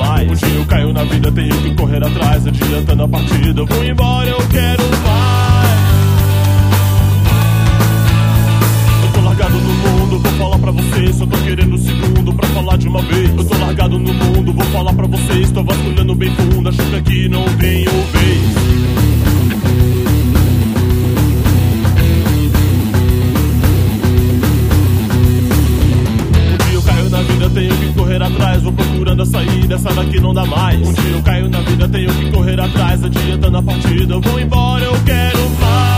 mais. Um dia eu caio na vida, tenho que correr atrás, adiantando a partida. Eu vou embora, eu quero mais. Eu tô largado no mundo, vou falar pra vocês. Só tô querendo um segundo pra falar de uma vez. Eu tô largado no mundo, vou falar pra vocês. Tô vasculhando bem fundo, acho que aqui não tenho vez. Tenho que correr atrás, vou procurando a saída, essa daqui não dá mais. Um dia eu caio na vida, tenho que correr atrás, adiantando a partida. Eu vou embora, eu quero mais.